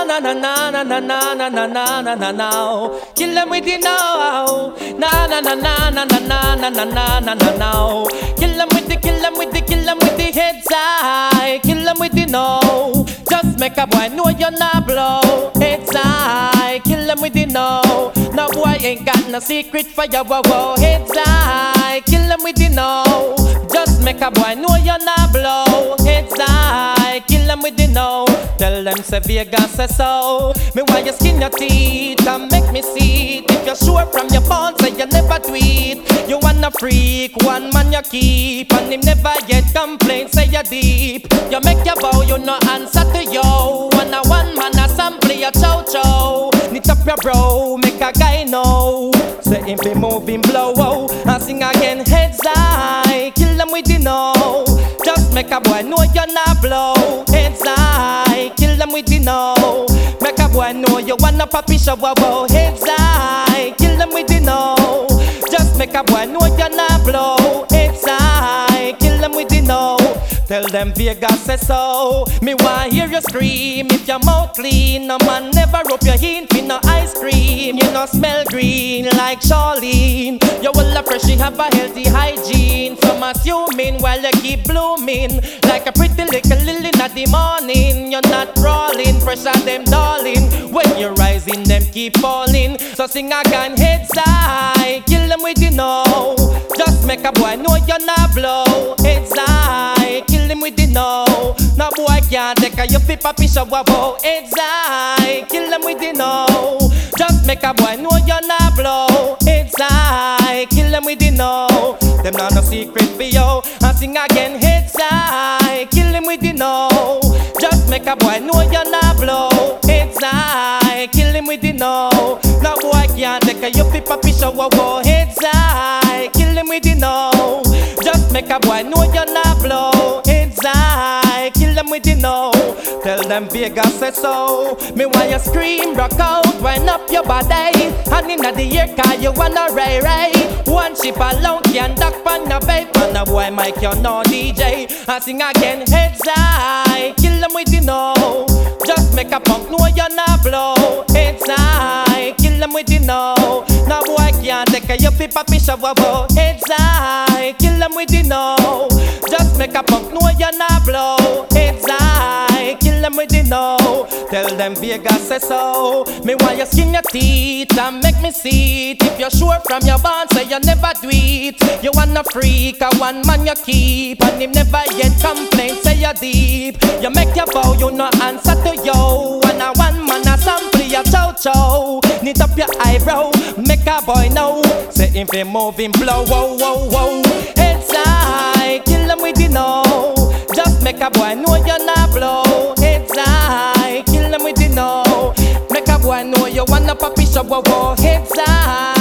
na na na na na na na na na na na na. Kill them with the now. Na na na na na na na na na na na na na. Kill them with the, kill them with the, kill them with the heads high. Kill them with the no. Just make a boy know you're not blow. Heads high. Kill them with the no. No boy ain't got no secret for you. Whoa, whoa. Heads high. Kill them with the no. Just make a boy know you're not blow. Heads high. Kill them with the no. Tell them say Vegas say so. Me why you skin your teeth and make me see it. If you're sure from your bones say you never tweet. You wanna freak, one man you keep, and him never yet complain, say you deep. You make your bow, you no answer to yo. One man a sample your chow chow. Knit up your bro, make a guy know. Say him be moving blow, oh, and sing again heads high. Kill them with the no. Just make a boy know you're not blow. Heads high, kill them with the no. Make a boy know you wanna puppy show, wow. Heads high, kill them with the no. Just make a boy know you're not blow. Heads high, kill them with the no. Tell them Vegas say so. Me want hear you scream. If your mouth clean, no man never rub your hint with no ice cream. You no smell green like Charlene. You will fresh, you have a healthy hygiene. Some assuming while you keep blooming like a pretty little lily in the morning. You're not crawling, pressure them darling. When you're rising, them keep falling. So sing again, heads high. Kill them with the no. Just make a boy know you're not blow. Heads high. Kill him with the no. No boy can't take a you fi papi show, wow. Heads high. Kill them with the no. Just make a boy know you're not blow. Heads high. Kill them with the no. Them not no secret for you. And sing again, heads high. Kill him with the no. Just make a boy know you're not blow. Heads high. Kill him with the no. No boy can't take a you fi papi show, wow. Heads high. Kill him with the no. Just make a boy know you're not blow. Heads high. Kill them with the no. Tell them Vegas say so. Me want you scream, rock out, wind up your body. And inna the air car you wanna ray ray. One ship alone can duck pan a vape. And a boy Mike you no DJ. And sing again, heads high. Kill them with the no. Just make a punk know you're not blow. Heads high. Kill them with the no. No boy can't take a you fi papi show, wow. Heads high. Kill them with the no. Just make a punk know you're not blow. Heads high. Kill them with the no. Tell them Vegas say so. Me want you skin your teeth and make me see it. If you're sure from your bond say you never do it. You wanna freak, a one man you keep, and him never yet complain, say you deep. You make your bow, you no answer to yo. And a one man a sample your chow chow. Knit up your eyebrow, make a boy know. Say him fi moving blow, whoa, whoa, whoa. Heads high, kill them with the no. Just make a boy know you're not blow. Heads high, kill them with the no. Make a boy know you wanna puppy show, whoa, whoa. Heads high.